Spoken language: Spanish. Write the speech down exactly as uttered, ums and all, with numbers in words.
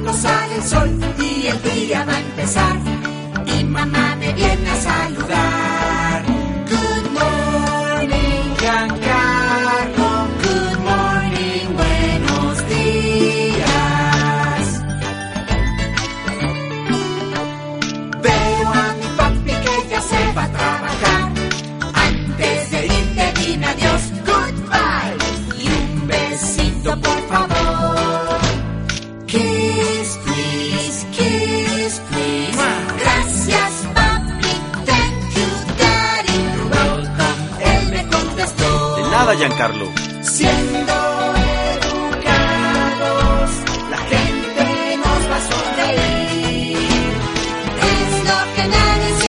pronto sale el sol y el día va a empezar. Y mamá me viene a saludar. Good morning, Giancarlo. Good morning, buenos días. Veo a mi papi que ya se va a trabajar. Antes de irte dime adiós, goodbye. Y un besito por favor. Kiss, please, kiss, please. Gracias, papi, thank you, daddy. You're welcome, él me contestó. De nada, Giancarlo. Siendo